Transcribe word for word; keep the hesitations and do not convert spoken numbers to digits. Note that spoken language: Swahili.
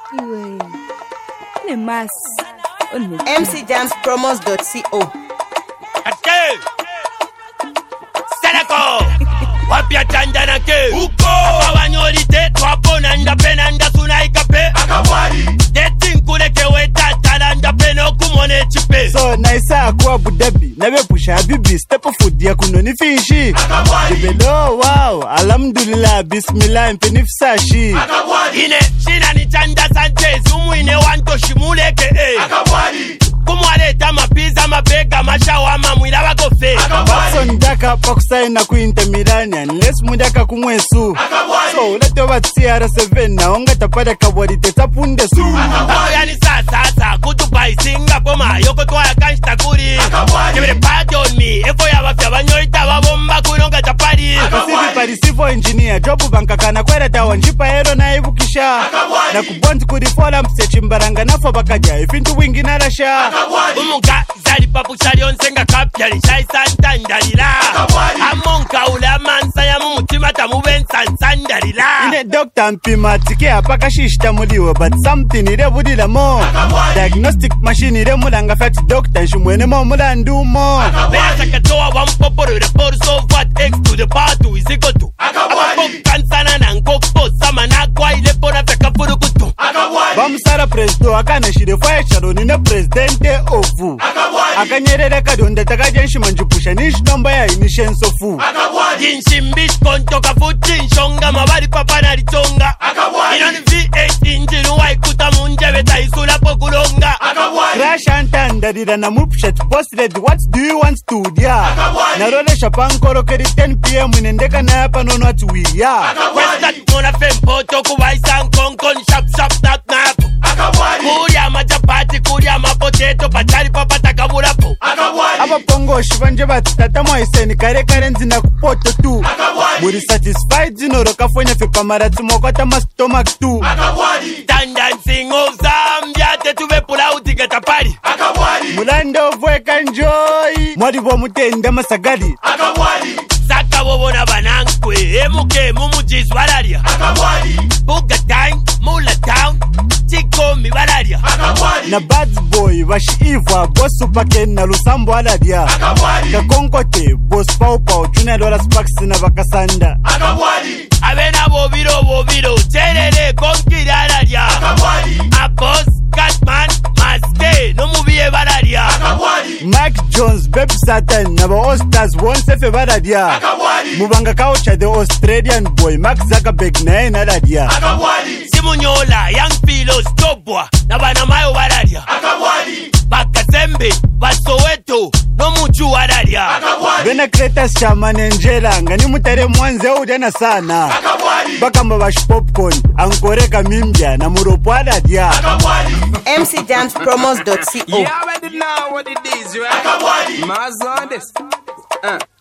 Iwe. Ne mas. M C Jams Promos dot co. Ate. Seleko. Wapia chandana ke. Uko. Awanyorite. Twapona ndape nanda suna ikape. Akabwari. Deti nkule kewe tatala ndape no kumone chipe. So naisa akwa Abu Dhabi. Nabe pusha habibi. Step of food ya kunoni fishi. Akabwari. Jibelo wow. Alhamdulillah. Bismillah. Mpenifsashi. Akabwari. Ine. Shina ni chanda Sanchez. Umu ine wanto shimuleke eh. Akabwari. Kumwaleta mapiza mabega mashawama mwila wagofe. Watson ndaka pakusaina ku Inter Milan unless mundaka kumwesu. So ulete wa C R seven na onga tapada kabwadi tetapunde su. Yani sasa sasa kutupa Singapore mayoko twaya kanshita kuri. Kibere party on me. Efo ya wafya banyoita wabomba kunonga tapari. Pasivi parisivo engineer job bankakana kwera tawa njipa hero na ibukisha. Na kubonzi kurifola msechi mbaranga nafo bakaja ifintu wingi na rasha. Umuka zali papu shalion senga kapya li shai santandalila. Amonka ula mansa ya mumutima tamuben santandalila. Ine doctor mpima tike apaka shishita muliwa but something ire budila mo. Diagnostic machine ire mulanga fati doctor nshumwene mo mulandu mo. Bea sakatoa wampoporo report so what X to the power to is equal to. Abapok kansana na nkoko sama na kwa ile pona feka furukutu. Bamusara president akana shire fire sharoni na presidente ofu. Akanyerere kadonda takajenshi manjupusha nishi nomba ya inishen sofu. Jinshimbish kontoka futi nshonga mabari papa na litonga. Inoni V eight injiru waikuta munjebe taisula pokulonga. Crash antandarira na mupshat posted what do you want to dia. Narole shapankoro keri ten p m inendeka na hapa nono atuwia. Kwesta tukona fempo toku waisan konkon shap shap nak napo. Kuria machapati kuria mapoteto pachari papa takaburapo. Aba pongo shivanje batata moiseni kare kare nzina kupoto tu. Muri satisfied zino roka fwenya fipa marati mokota ma stomach tu. Tandancing of Zambia tetuve pula utigeta pari. Mulando vweka enjoy. Mwadi bo mutenda masagadi. Saka wobona banankwe emuke mumujis walaria. Buga time mula town chiko mi walaria. Na bad boy bashiva boss upake na lusambo aladia. Kakonkote boss pau pau juna dola sparks na bakasanda. Abena bobiro bobiro cherere konkiri alaria. A boss Catman maske no mubie walaria. Mike Jones Baby Satan na ba Ostars once fe baladia. Mubanga kaucha the Australian boy Mark Zuckerberg na ena aladia. Simunyola young philos topwa na bana mayo walaria. Bakasembe basoweto no muchu walaria. Bena Kretas Chamane Njela ngani mutare mwanze udana sana. Bakamba bash popcorn ankoreka mimbya na muropo aladia. M C Jams Promos dot co. You already know what it is, right? Maz on this. Uh.